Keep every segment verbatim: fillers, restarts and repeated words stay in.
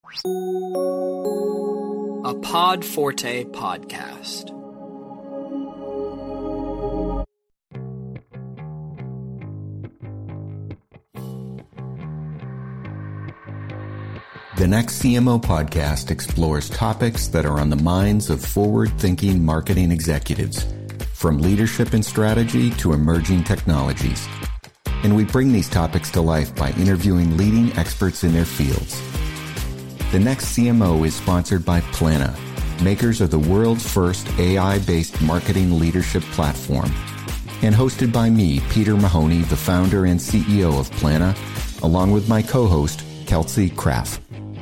A Pod Forte podcast. The Next C M O podcast explores topics that are on the minds of forward-thinking marketing executives, from leadership and strategy to emerging technologies. And we bring these topics to life by interviewing leading experts in their fields. The Next C M O is sponsored by Plana, makers of the world's first A I-based marketing leadership platform, and hosted by me, Peter Mahoney, the founder and C E O of Plana, along with my co-host, Kelsey Kraft.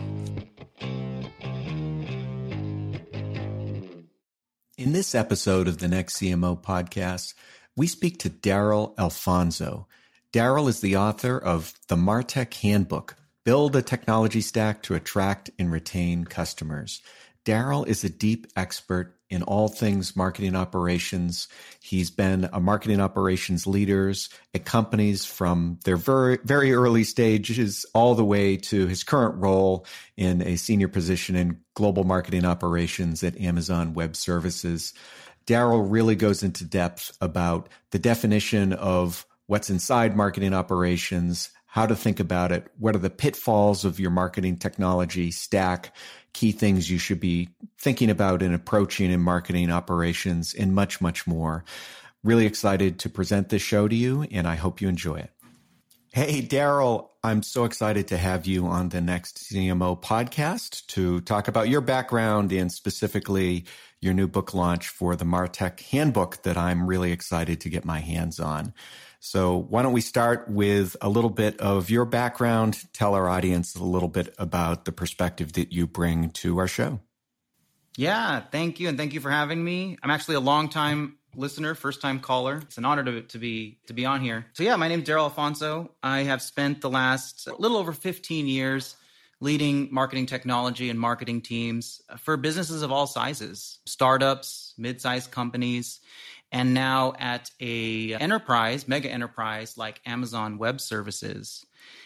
In this episode of the Next C M O podcast, we speak to Darryl Alfonso. Darryl is the author of The MarTech Handbook, Build a Technology Stack to Attract and Retain Customers. Darryl is a deep expert in all things marketing operations. He's been a marketing operations leader at companies from their very, very early stages all the way to his current role in a senior position in global marketing operations at Amazon Web Services. Darryl really goes into depth about the definition of what's inside marketing operations, how to think about it, what are the pitfalls of your marketing technology stack, key things you should be thinking about and approaching in marketing operations, and much, much more. Really excited to present this show to you, and I hope you enjoy it. Hey, Darryl, I'm so excited to have you on the Next C M O podcast to talk about your background and specifically your new book launch for the MarTech Handbook that I'm really excited to get my hands on. So why don't we start with a little bit of your background, tell our audience a little bit about the perspective that you bring to our show. Yeah, thank you. And thank you for having me. I'm actually a longtime listener, first-time caller. It's an honor to, to be to be on here. So yeah, my name is Darryl Alfonso. I have spent the last a little over fifteen years leading marketing technology and marketing teams for businesses of all sizes, startups, mid-sized companies, and now at a enterprise, mega enterprise like Amazon Web Services.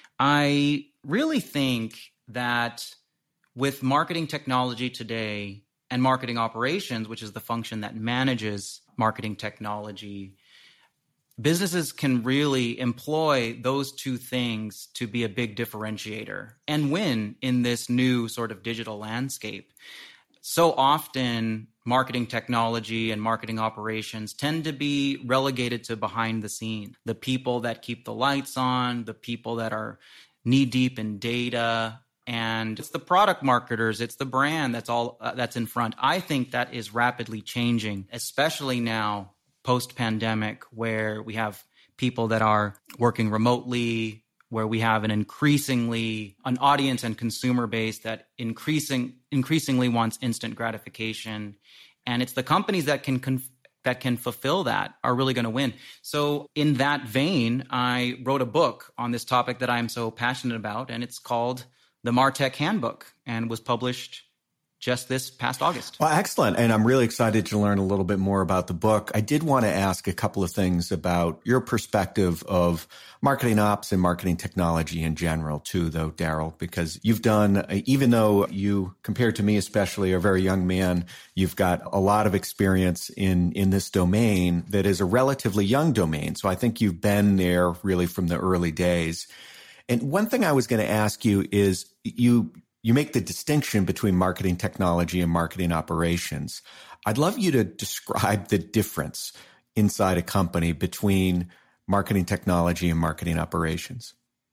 I really think that with marketing technology today and marketing operations, which is the function that manages marketing technology, businesses can really employ those two things to be a big differentiator and win in this new sort of digital landscape. So often, marketing technology and marketing operations tend to be relegated to behind the scene. The people that keep the lights on, the people that are knee-deep in data, and it's the product marketers, it's the brand that's all uh, that's in front. I think that is rapidly changing, especially now post-pandemic, where we have people that are working remotely, where we have an increasingly, an audience and consumer base that increasing increasingly wants instant gratification. And it's the companies that can conf- that can fulfill that are really going to win. So in that vein, I wrote a book on this topic that I'm so passionate about, and it's called The MarTech Handbook, and was published just this past August. Well, excellent. And I'm really excited to learn a little bit more about the book. I did want to ask a couple of things about your perspective of marketing ops and marketing technology in general too, though, Darryl, because you've done, even though you, compared to me especially, are a very young man, you've got a lot of experience in, in this domain that is a relatively young domain. So I think you've been there really from the early days. And one thing I was going to ask you is you You make the distinction between marketing technology and marketing operations. I'd love you to describe the difference inside a company between marketing technology and marketing operations.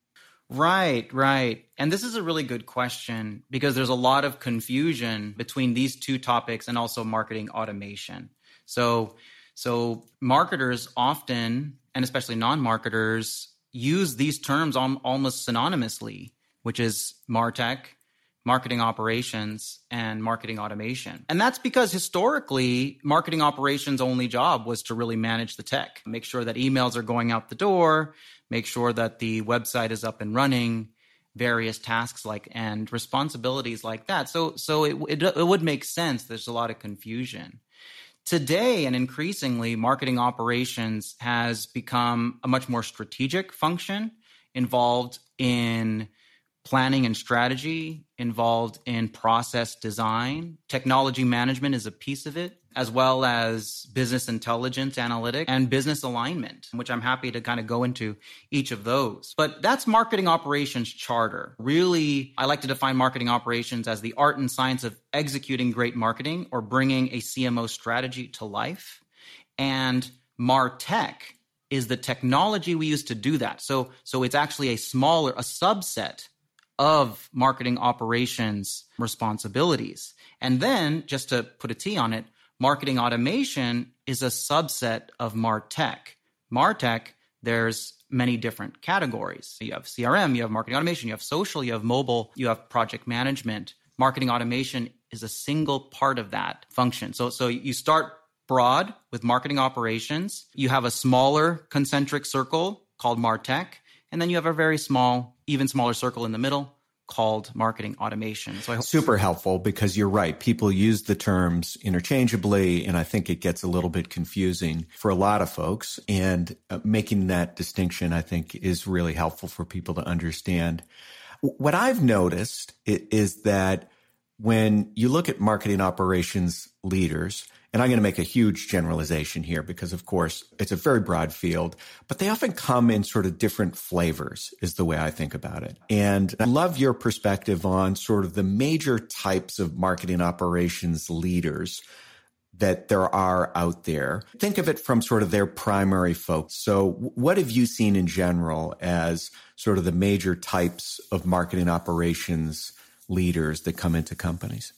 Right, right. And this is a really good question because there's a lot of confusion between these two topics and also marketing automation. So, so marketers often, and especially non-marketers, use these terms al- almost synonymously, which is MarTech, marketing operations, and marketing automation. And that's because historically, marketing operations' only job was to really manage the tech, make sure that emails are going out the door, make sure that the website is up and running, various tasks like and responsibilities like that. So, so it, it, it would make sense. There's a lot of confusion. Today, and increasingly, marketing operations has become a much more strategic function involved in planning and strategy, involved in process design. Technology management is a piece of it, as well as business intelligence, analytics, and business alignment, which I'm happy to kind of go into each of those. But that's marketing operations charter. Really, I like to define marketing operations as the art and science of executing great marketing or bringing a C M O strategy to life. And MarTech is the technology we use to do that. So, so it's actually a smaller, a subset of marketing operations responsibilities. And then, just to put a T on it, marketing automation is a subset of MarTech. MarTech, there's many different categories. You have C R M, you have marketing automation, you have social, you have mobile, you have project management. Marketing automation is a single part of that function. So, so you start broad with marketing operations. You have a smaller concentric circle called MarTech, and then you have a very small, even smaller circle in the middle called marketing automation. So I hope super helpful, because you're right. People use the terms interchangeably, and I think it gets a little bit confusing for a lot of folks. And uh, making that distinction, I think, is really helpful for people to understand. What I've noticed is that when you look at marketing operations leaders, and I'm going to make a huge generalization here because, of course, it's a very broad field, but they often come in sort of different flavors is the way I think about it. And I love your perspective on sort of the major types of marketing operations leaders that there are out there. Think of it from sort of their primary focus. So what have you seen in general as sort of the major types of marketing operations leaders that come into companies?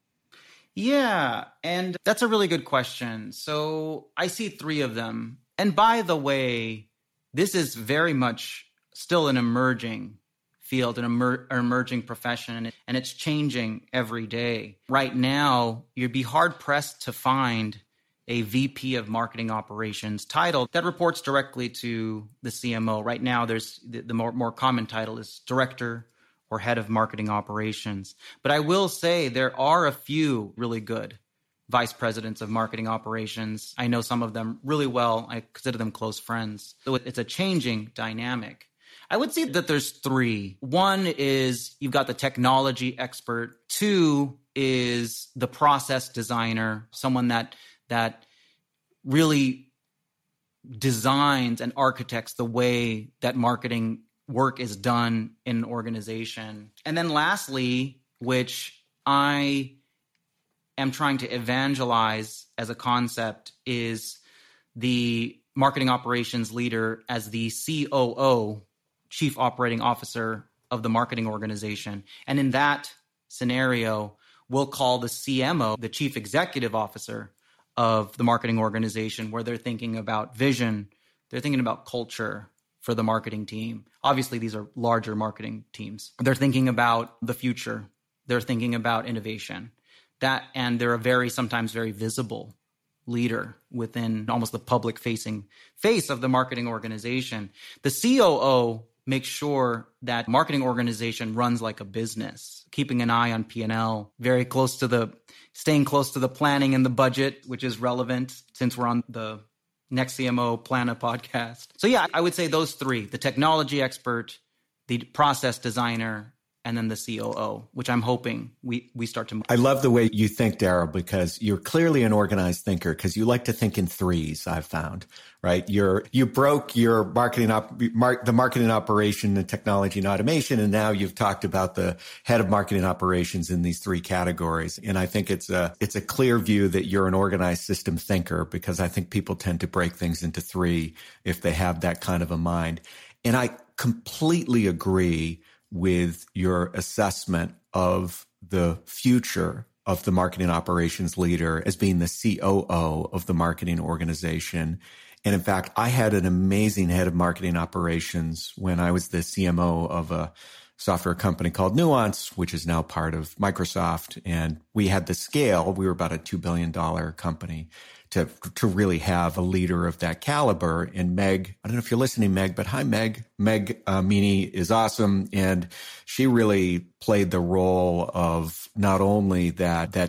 Yeah, and that's a really good question. So I see three of them. And by the way, this is very much still an emerging field, an emer- emerging profession, and it's changing every day. Right now, you'd be hard-pressed to find a V P of marketing operations title that reports directly to the C M O. Right now, there's the, the more, more common title is director or head of marketing operations. But I will say there are a few really good vice presidents of marketing operations. I know some of them really well. I consider them close friends. So it's a changing dynamic. I would say that there's three. One is you've got the technology expert. Two is the process designer, someone that that really designs and architects the way that marketing work is done in an organization. And then lastly, which I am trying to evangelize as a concept, is the marketing operations leader as the C O O, Chief Operating Officer of the marketing organization. And in that scenario, we'll call the C M O the Chief Executive Officer of the marketing organization, where they're thinking about vision, they're thinking about culture for the marketing team. Obviously, these are larger marketing teams. They're thinking about the future. They're thinking about innovation. That, and they're a very, sometimes very visible leader within almost the public-facing face of the marketing organization. The C O O makes sure that marketing organization runs like a business, keeping an eye on P and L, very close to the, staying close to the planning and the budget, which is relevant since we're on the Next C M O Plan a podcast. So yeah, I would say those three, the technology expert, the process designer, and then the C O O, which I'm hoping we, we start to. I love the way you think, Darryl, because you're clearly an organized thinker, because you like to think in threes, I've found, right? You're, you broke your marketing, op, mar, the marketing operation and technology and automation, and now you've talked about the head of marketing operations in these three categories. And I think it's a, it's a clear view that you're an organized system thinker, because I think people tend to break things into three if they have that kind of a mind. And I completely agree with your assessment of the future of the marketing operations leader as being the C O O of the marketing organization. And in fact, I had an amazing head of marketing operations when I was the C M O of a software company called Nuance, which is now part of Microsoft. And we had the scale, we were about a two billion dollars company, to to really have a leader of that caliber. And Meg, I don't know if you're listening, Meg, but hi, Meg. Meg uh, Meany is awesome. And she really played the role of not only that, that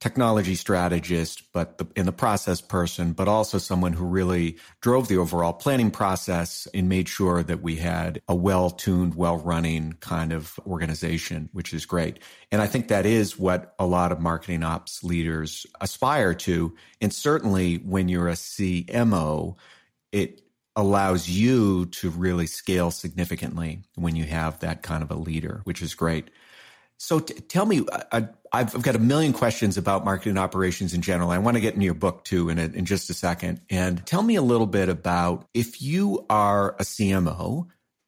technology strategist, but the, in the process person, but also someone who really drove the overall planning process and made sure that we had a well-tuned, well-running kind of organization, which is great. And I think that is what a lot of marketing ops leaders aspire to. And certainly when you're a C M O, it allows you to really scale significantly when you have that kind of a leader, which is great. So t- tell me, I, I've got a million questions about marketing operations in general. I want to get into your book too in, a, in just a second. And tell me a little bit about, if you are a C M O,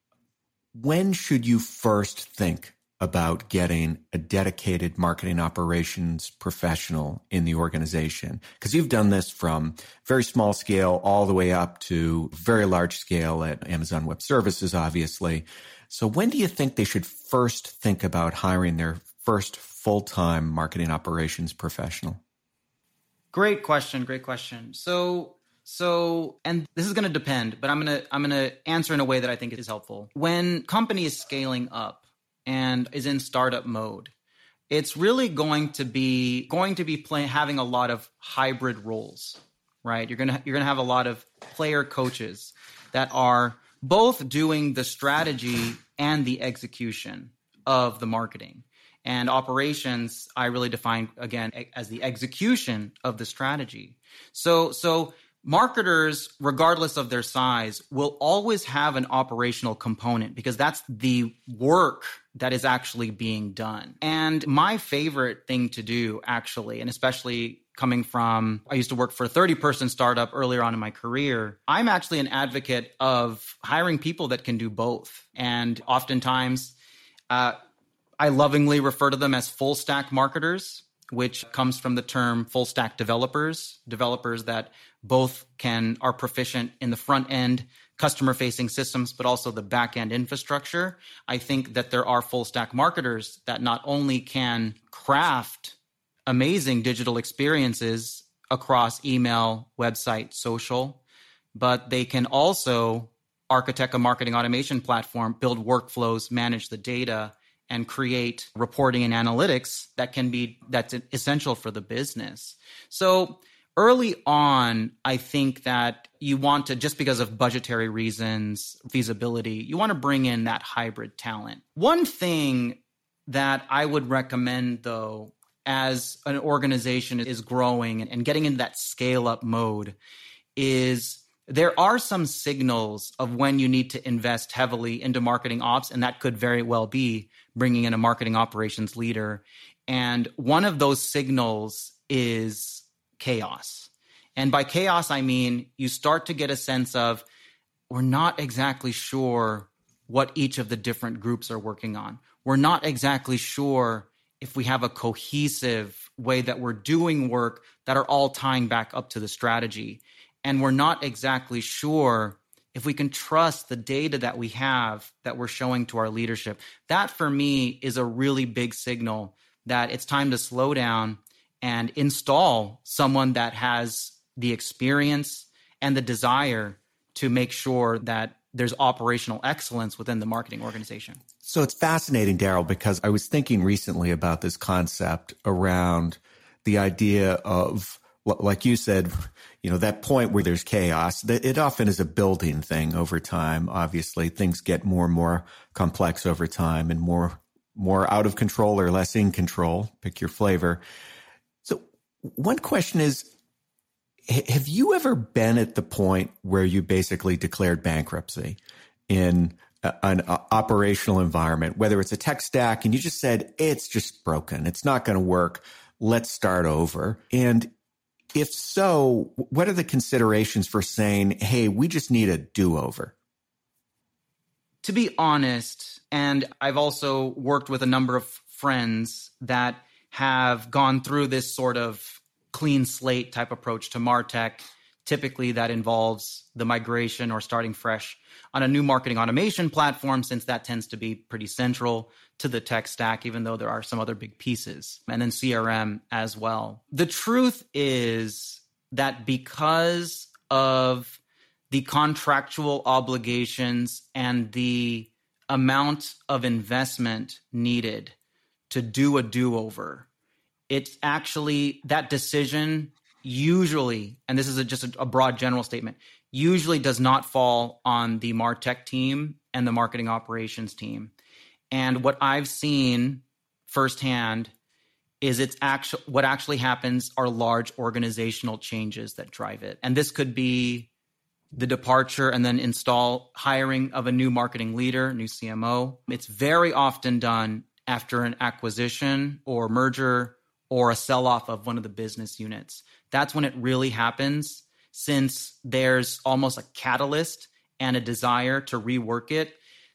when should you first think about getting a dedicated marketing operations professional in the organization? Because you've done this from very small scale all the way up to very large scale at Amazon Web Services, obviously. So when do you think they should first think about hiring their first full-time marketing operations professional? Great question. Great question. So, so, and this is going to depend, but I'm going to, I'm going to answer in a way that I think is helpful. When company is scaling up and is in startup mode, it's really going to be, going to be playing, having a lot of hybrid roles, right? You're going to, you're going to have a lot of player coaches that are both doing the strategy and the execution of the marketing. And operations, I really define, again, as the execution of the strategy. So, so marketers, regardless of their size, will always have an operational component because that's the work that is actually being done. And my favorite thing to do, actually, and especially coming from, I used to work for a thirty-person startup earlier on in my career. I'm actually an advocate of hiring people that can do both. And oftentimes, uh, I lovingly refer to them as full stack marketers, which comes from the term full stack developers, developers that both can are proficient in the front end customer facing systems, but also the back end infrastructure. I think that there are full stack marketers that not only can craft amazing digital experiences across email, website, social, but they can also architect a marketing automation platform, build workflows, manage the data, and create reporting and analytics that can be, that's essential for the business. So early on, I think that you want to, just because of budgetary reasons, feasibility, you want to bring in that hybrid talent. One thing that I would recommend, though, as an organization is growing and getting into that scale-up mode, is there are some signals of when you need to invest heavily into marketing ops, and that could very well be bringing in a marketing operations leader. And one of those signals is chaos. And by chaos, I mean you start to get a sense of, we're not exactly sure what each of the different groups are working on. We're not exactly sure if we have a cohesive way that we're doing work that are all tying back up to the strategy. And we're not exactly sure if we can trust the data that we have that we're showing to our leadership. That, for me, is a really big signal that it's time to slow down and install someone that has the experience and the desire to make sure that there's operational excellence within the marketing organization. So it's fascinating, Daryl, because I was thinking recently about this concept around the idea of, like you said, you know, that point where there's chaos, that it often is a building thing over time. Obviously, things get more and more complex over time and more, more out of control or less in control. Pick your flavor. So one question is, have you ever been at the point where you basically declared bankruptcy in an operational environment, whether it's a tech stack and you just said, it's just broken, it's not going to work, let's start over? And if so, what are the considerations for saying, hey, we just need a do-over? To be honest, and I've also worked with a number of friends that have gone through this sort of clean slate type approach to MarTech. Typically that involves the migration or starting fresh on a new marketing automation platform, since that tends to be pretty central to the tech stack, even though there are some other big pieces, and then C R M as well. The truth is that because of the contractual obligations and the amount of investment needed to do a do-over, it's actually that decision usually, and this is a, just a, a broad general statement, usually does not fall on the MarTech team and the marketing operations team. And what I've seen firsthand is it's actually what actually happens are large organizational changes that drive it. And this could be the departure and then install hiring of a new marketing leader, new C M O. It's very often done after an acquisition or merger or a sell-off of one of the business units. That's when it really happens, since there's almost a catalyst and a desire to rework it.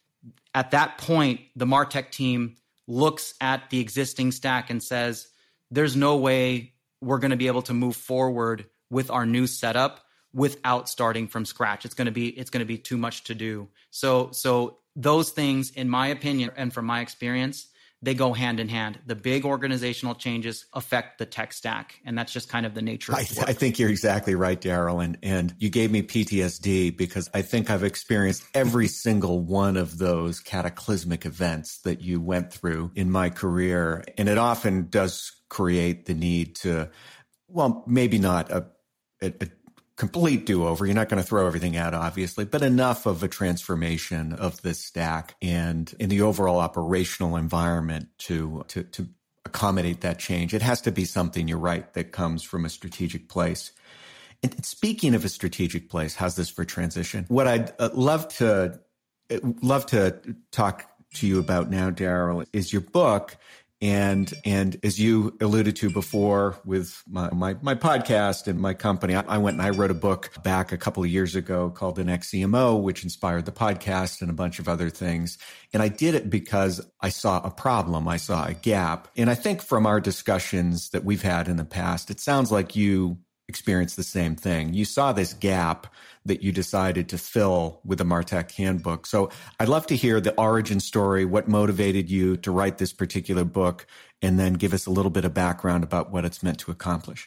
At that point, the MarTech team looks at the existing stack and says, there's no way we're going to be able to move forward with our new setup without starting from scratch. It's going to be it's going to be too much to do. So so those things, in my opinion, and from my experience, they go hand in hand. The big organizational changes affect the tech stack, and that's just kind of the nature of I, work. I think you're exactly right, Daryl. And, and you gave me P T S D because I think I've experienced every single one of those cataclysmic events that you went through in my career. And it often does create the need to, well, maybe not a, a, a complete do-over. You're not going to throw everything out, obviously, but enough of a transformation of this stack and in the overall operational environment to, to, to accommodate that change. It has to be something, you're right, that comes from a strategic place. And speaking of a strategic place, how's this for transition? What I'd uh, love to love to talk to you about now, Daryl, is your book. And and as you alluded to before with my, my, my podcast and my company, I, I went and I wrote a book back a couple of years ago called The Next C M O, which inspired the podcast and a bunch of other things. And I did it because I saw a problem. I saw a gap. And I think from our discussions that we've had in the past, it sounds like you experienced the same thing. You saw this gap that you decided to fill with the MarTech Handbook. So I'd love to hear the origin story, what motivated you to write this particular book, and then give us a little bit of background about what it's meant to accomplish.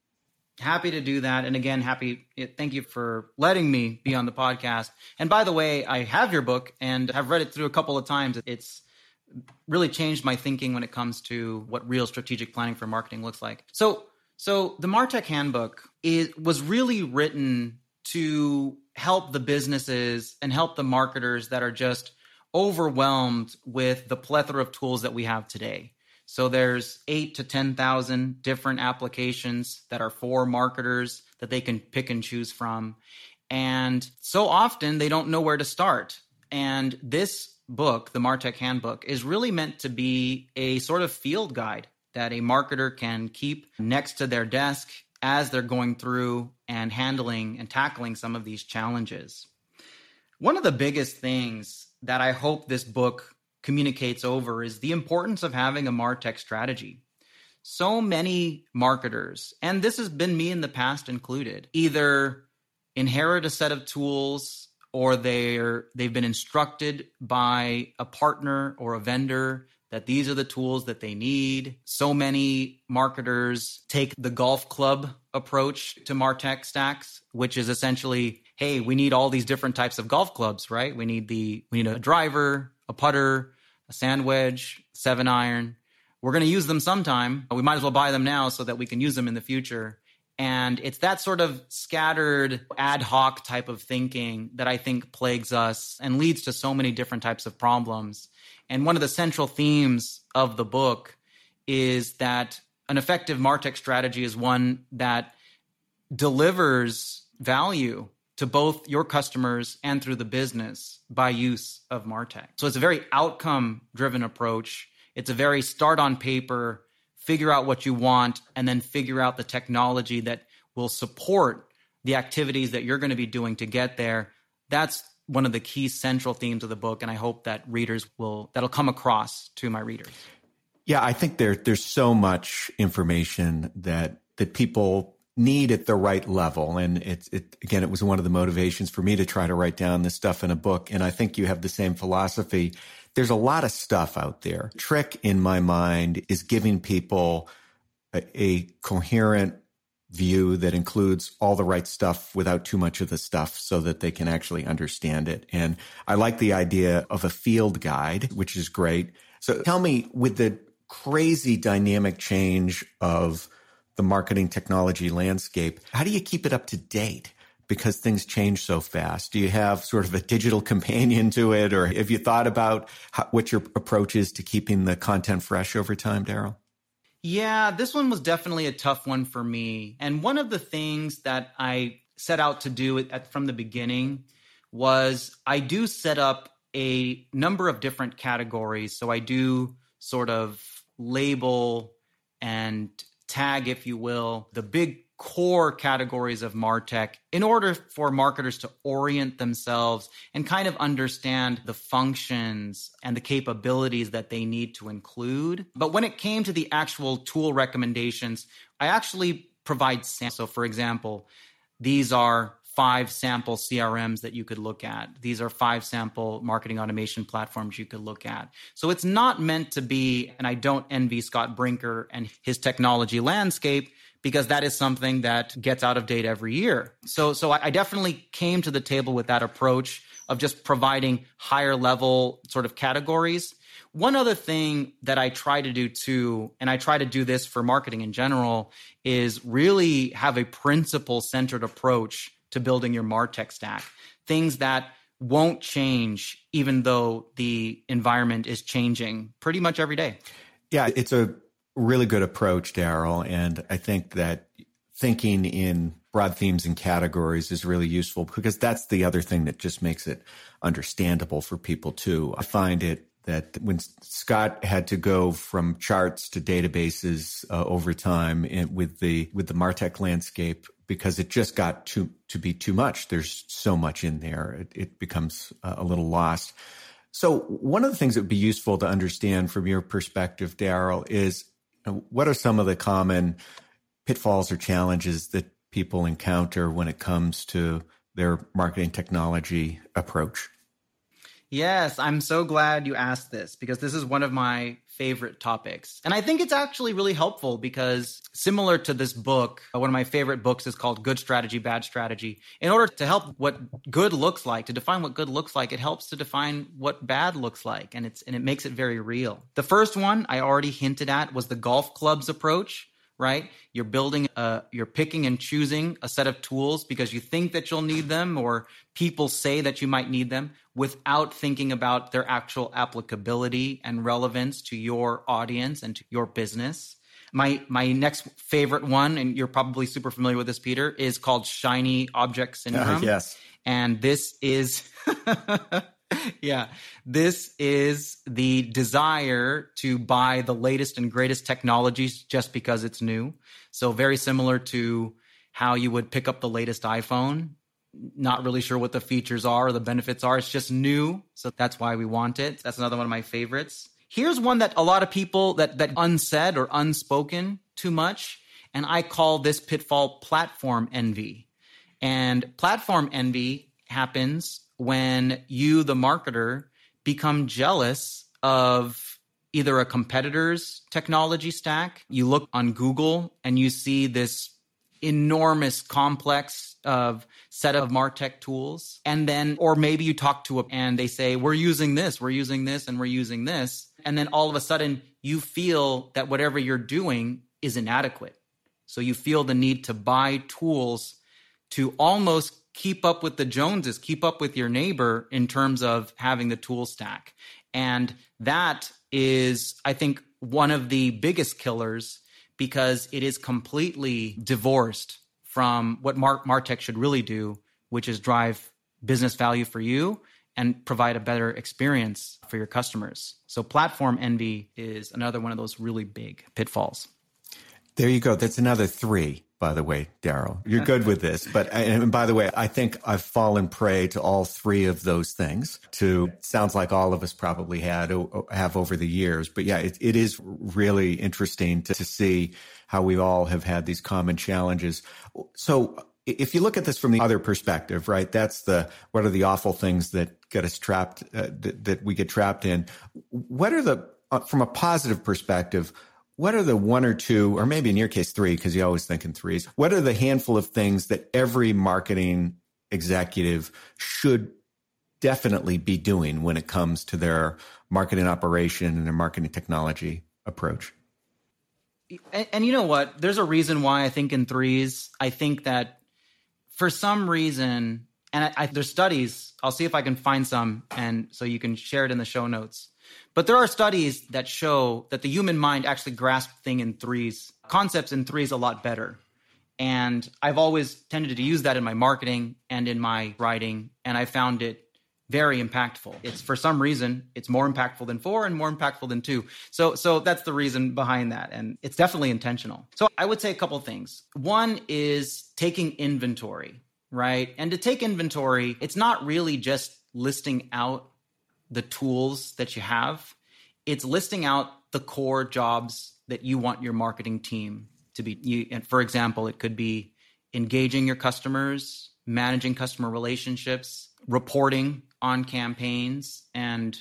Happy to do that. And again, happy, thank you for letting me be on the podcast. And by the way, I have your book and have read it through a couple of times. It's really changed my thinking when it comes to what real strategic planning for marketing looks like. So So the MarTech Handbook is, was really written to help the businesses and help the marketers that are just overwhelmed with the plethora of tools that we have today. So there's eight to ten thousand different applications that are for marketers that they can pick and choose from. And so often they don't know where to start. And this book, the MarTech Handbook, is really meant to be a sort of field guide that a marketer can keep next to their desk as they're going through and handling and tackling some of these challenges. One of the biggest things that I hope this book communicates over is the importance of having a MarTech strategy. So many marketers, and this has been me in the past included, either inherit a set of tools or they're, they've been instructed by a partner or a vendor that these are the tools that they need. So many marketers take the golf club approach to MarTech stacks, which is essentially, hey, we need all these different types of golf clubs, right? We need the we need a driver, a putter, a sand wedge, seven iron. We're going to use them sometime. We might as well buy them now so that we can use them in the future. And it's that sort of scattered ad hoc type of thinking that I think plagues us and leads to so many different types of problems. And one of the central themes of the book is that an effective MarTech strategy is one that delivers value to both your customers and through the business by use of MarTech. So it's a very outcome-driven approach. It's a very start on paper, figure out what you want, and then figure out the technology that will support the activities that you're going to be doing to get there. That's one of the key central themes of the book, and I hope that readers will, that'll come across to my readers. Yeah, I think there there's so much information that that people need at the right level. And it's it again, it was one of the motivations for me to try to write down this stuff in a book. And I think you have the same philosophy. There's a lot of stuff out there. The trick in my mind is giving people a, a coherent view that includes all the right stuff without too much of the stuff so that they can actually understand it. And I like the idea of a field guide, which is great. So tell me, with the crazy dynamic change of the marketing technology landscape. How do you keep it up to date? Because things change so fast. Do you have sort of a digital companion to it? Or have you thought about how, what your approach is to keeping the content fresh over time, Daryl? Yeah, this one was definitely a tough one for me. And one of the things that I set out to do at, from the beginning was I do set up a number of different categories. So I do sort of label and tag, if you will, the big core categories of MarTech in order for marketers to orient themselves and kind of understand the functions and the capabilities that they need to include. But when it came to the actual tool recommendations, I actually provide samples. So for example, these are five sample C R Ms that you could look at. These are five sample marketing automation platforms you could look at. So it's not meant to be, and I don't envy Scott Brinker and his technology landscape, because that is something that gets out of date every year. So, so I definitely came to the table with that approach of just providing higher level sort of categories. One other thing that I try to do too, and I try to do this for marketing in general, is really have a principle-centered approach to building your MarTech stack. Things that won't change even though the environment is changing pretty much every day. Yeah, it's a really good approach, Daryl. And I think that thinking in broad themes and categories is really useful because that's the other thing that just makes it understandable for people too. I find it that when Scott had to go from charts to databases uh, over time in, with the with the MarTech landscape, because it just got to to be too much. There's so much in there, it, it becomes uh, a little lost. So one of the things that would be useful to understand from your perspective, Daryl, is what are some of the common pitfalls or challenges that people encounter when it comes to their marketing technology approach? Yes, I'm so glad you asked this because this is one of my favorite topics. And I think it's actually really helpful because similar to this book, one of my favorite books is called Good Strategy, Bad Strategy. In order to help what good looks like, to define what good looks like, it helps to define what bad looks like. And it's and it makes it very real. The first one I already hinted at was the golf clubs approach. Right? You're building, a, you're picking and choosing a set of tools because you think that you'll need them or people say that you might need them without thinking about their actual applicability and relevance to your audience and to your business. My my next favorite one, and you're probably super familiar with this, Peter, is called shiny object syndrome. Uh, yes. And this is... Yeah, this is the desire to buy the latest and greatest technologies just because it's new. So very similar to how you would pick up the latest iPhone, not really sure what the features are or the benefits are. It's just new. So that's why we want it. That's another one of my favorites. Here's one that a lot of people that that unsaid or unspoken too much. And I call this pitfall platform envy. And platform envy happens when you, the marketer, become jealous of either a competitor's technology stack. You look on Google and you see this enormous complex of set of MarTech tools. And then, or maybe you talk to a, and they say, we're using this, we're using this, and we're using this. And then all of a sudden you feel that whatever you're doing is inadequate. So you feel the need to buy tools to almost keep up with the Joneses, keep up with your neighbor in terms of having the tool stack. And that is, I think, one of the biggest killers because it is completely divorced from what Mar- MarTech should really do, which is drive business value for you and provide a better experience for your customers. So platform envy is another one of those really big pitfalls. There you go. That's another three. By the way, Daryl, you're good with this. But and by the way, I think I've fallen prey to all three of those things. To sounds like all of us probably had have over the years. But yeah, it, it is really interesting to, to see how we all have had these common challenges. So if you look at this from the other perspective, right, that's the what are the awful things that get us trapped, uh, that, that we get trapped in. What are the uh, from a positive perspective? What are the one or two, or maybe in your case, three, because you always think in threes. What are the handful of things that every marketing executive should definitely be doing when it comes to their marketing operation and their marketing technology approach? And, and you know what? There's a reason why I think in threes. I think that for some reason, and I, I, there's studies, I'll see if I can find some, and so you can share it in the show notes. But there are studies that show that the human mind actually grasps things in threes, concepts in threes a lot better. And I've always tended to use that in my marketing and in my writing, and I found it very impactful. It's for some reason, it's more impactful than four and more impactful than two. So, so that's the reason behind that. And it's definitely intentional. So I would say a couple things. One is taking inventory, right? And to take inventory, it's not really just listing out the tools that you have. It's listing out the core jobs that you want your marketing team to be. You, and for example, it could be engaging your customers, managing customer relationships, reporting on campaigns, and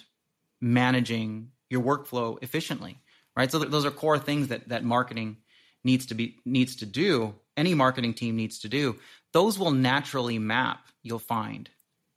managing your workflow efficiently, right? So th- those are core things that that marketing needs to be needs to do. Any marketing team needs to do. Those will naturally map, you'll find,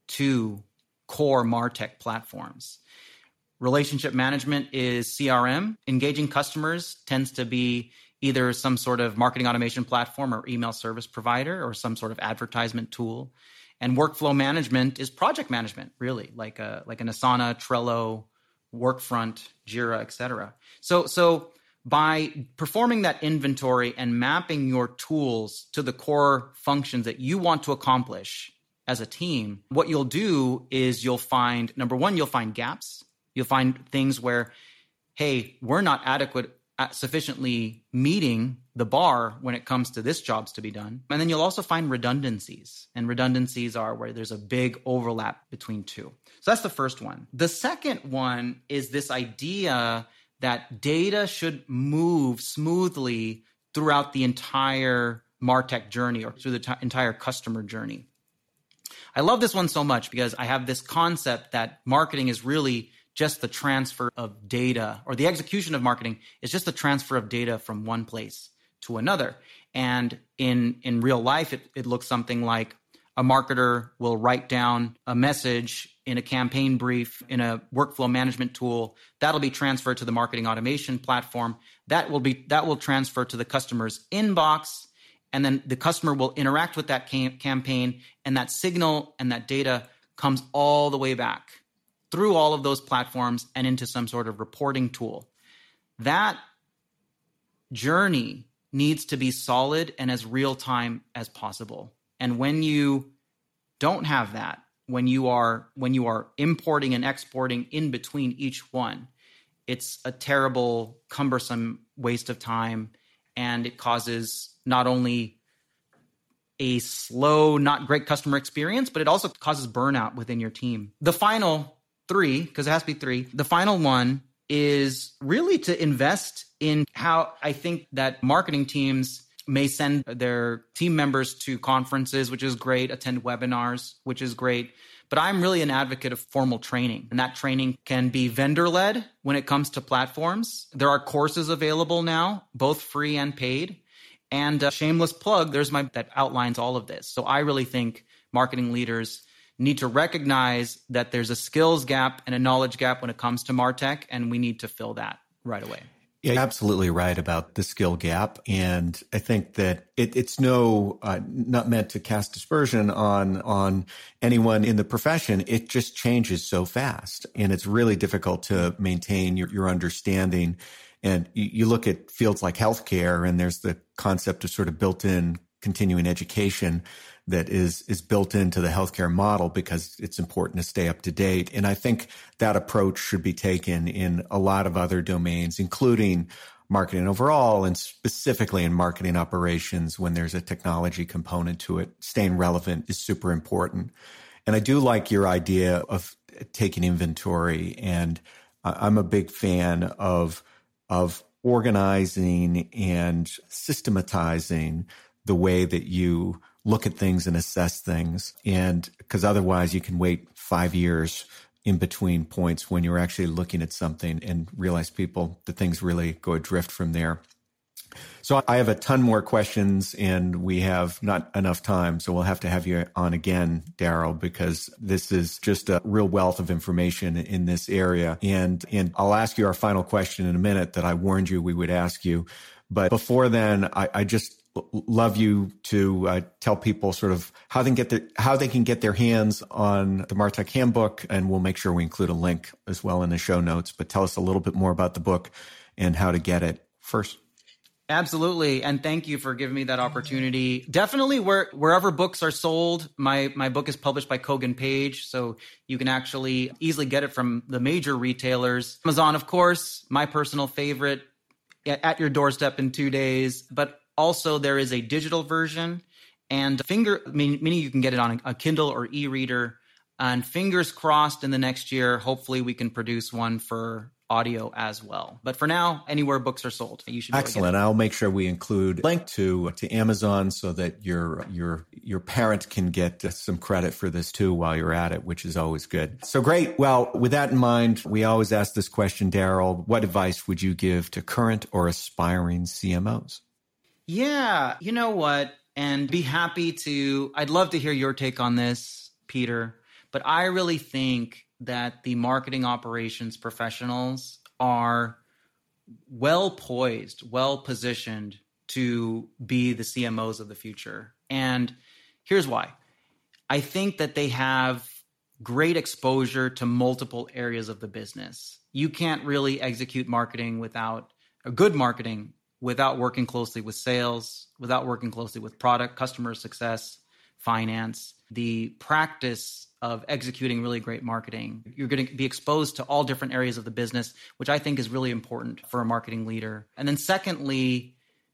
to core MarTech platforms. Relationship management is C R M. Engaging customers tends to be either some sort of marketing automation platform or email service provider or some sort of advertisement tool. And workflow management is project management, really, like a like an Asana, Trello, Workfront, Jira, et cetera. So, so by performing that inventory and mapping your tools to the core functions that you want to accomplish as a team, what you'll do is you'll find, number one, you'll find gaps. You'll find things where, hey, we're not adequate, sufficiently meeting the bar when it comes to this jobs to be done. And then you'll also find redundancies. And redundancies are where there's a big overlap between two. So that's the first one. The second one is this idea that data should move smoothly throughout the entire MarTech journey or through the t- entire customer journey. I love this one so much because I have this concept that marketing is really just the transfer of data, or the execution of marketing is just the transfer of data from one place to another. And in, in real life, it, it looks something like a marketer will write down a message in a campaign brief, in a workflow management tool. That'll be transferred to the marketing automation platform. That will be that will transfer to the customer's inbox. And then the customer will interact with that cam- campaign, and that signal and that data comes all the way back through all of those platforms and into some sort of reporting tool. That journey needs to be solid and as real time as possible. And when you don't have that, when you are when you are importing and exporting in between each one, it's a terrible, cumbersome waste of time, and it causes not only a slow, not great customer experience, but it also causes burnout within your team. The final three, because it has to be three, the final one is really to invest in how I think that marketing teams may send their team members to conferences, which is great, attend webinars, which is great. But I'm really an advocate of formal training. And that training can be vendor-led when it comes to platforms. There are courses available now, both free and paid. And a shameless plug, there's my that outlines all of this. So I really think marketing leaders need to recognize that there's a skills gap and a knowledge gap when it comes to MarTech, and we need to fill that right away. Yeah, you're absolutely right about the skill gap. And I think that it, it's no, uh, not meant to cast dispersion on, on anyone in the profession. It just changes so fast, and it's really difficult to maintain your, your understanding. And you, you look at fields like healthcare, and there's the concept of sort of built-in continuing education that is is built into the healthcare model because it's important to stay up to date. And I think that approach should be taken in a lot of other domains, including marketing overall, and specifically in marketing operations when there's a technology component to it. Staying relevant is super important. And I do like your idea of taking inventory. And I'm a big fan of of organizing and systematizing the way that you look at things and assess things. And because otherwise you can wait five years in between points when you're actually looking at something and realize people, the things really go adrift from there. So I have a ton more questions and we have not enough time. So we'll have to have you on again, Daryl, because this is just a real wealth of information in this area. And, and I'll ask you our final question in a minute that I warned you we would ask you. But before then, I, I just love you to uh, tell people sort of how they can get their, how they can get their hands on the MarTech Handbook. And we'll make sure we include a link as well in the show notes. But tell us a little bit more about the book and how to get it first. Absolutely. And thank you for giving me that opportunity. Definitely where, wherever books are sold, my, my book is published by Kogan Page. So you can actually easily get it from the major retailers. Amazon, of course, my personal favorite, at your doorstep in two days. But also there is a digital version and finger, meaning you can get it on a Kindle or e-reader. And fingers crossed in the next year, hopefully we can produce one for audio as well. But for now, anywhere books are sold, you should. Excellent. I'll make sure we include a link to to Amazon so that your your your parent can get some credit for this too while you're at it, which is always good. So great. Well, with that in mind, we always ask this question, Daryl. What advice would you give to current or aspiring C M Os? Yeah, you know what? And be happy to. I'd love to hear your take on this, Peter. But I really think that the marketing operations professionals are well poised, well positioned to be the C M Os of the future. And here's why. I think that they have great exposure to multiple areas of the business. You can't really execute marketing without a good marketing without working closely with sales, without working closely with product, customer success, finance, the practice of executing really great marketing. You're going to be exposed to all different areas of the business, which I think is really important for a marketing leader. And then secondly,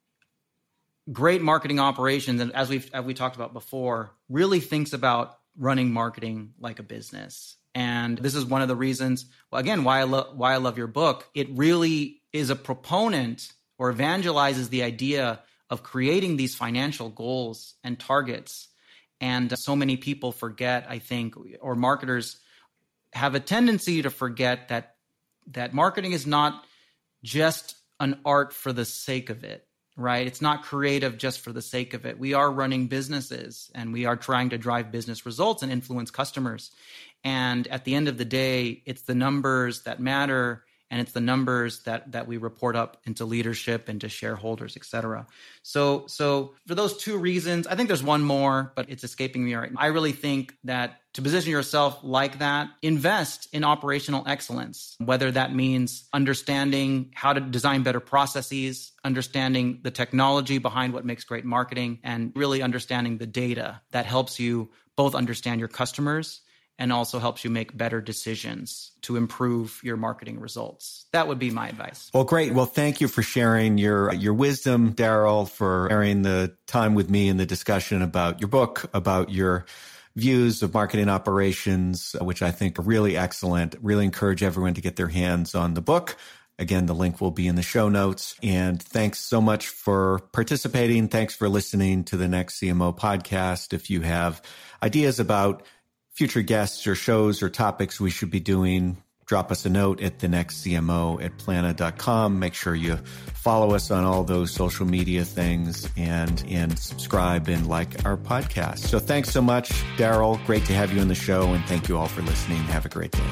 great marketing operations, and as we've as we talked about before, really thinks about running marketing like a business. And this is one of the reasons, well, again, why I love why I love your book. It really is a proponent or evangelizes the idea of creating these financial goals and targets. And so many people forget, I think, or marketers have a tendency to forget that that marketing is not just an art for the sake of it, right? It's not creative just for the sake of it. We are running businesses and we are trying to drive business results and influence customers. And at the end of the day, it's the numbers that matter. And it's the numbers that that we report up into leadership, into shareholders, et cetera. So, so for those two reasons, I think there's one more, but it's escaping me right now. I really think that to position yourself like that, invest in operational excellence, whether that means understanding how to design better processes, understanding the technology behind what makes great marketing, and really understanding the data that helps you both understand your customers and also helps you make better decisions to improve your marketing results. That would be my advice. Well, great. Well, thank you for sharing your your wisdom, Daryl, for sharing the time with me in the discussion about your book, about your views of marketing operations, which I think are really excellent. Really encourage everyone to get their hands on the book. Again, the link will be in the show notes. And thanks so much for participating. Thanks for listening to the Next C M O podcast. If you have ideas about future guests or shows or topics we should be doing, drop us a note at the next C M O at plana dot com. Make sure you follow us on all those social media things and, and subscribe and like our podcast. So thanks so much, Daryl. Great to have you on the show. And thank you all for listening. Have a great day.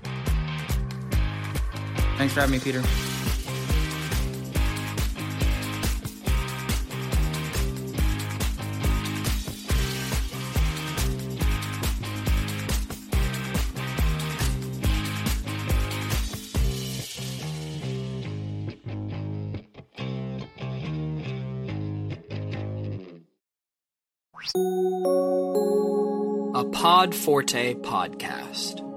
Thanks for having me, Peter. A Pod Forte podcast.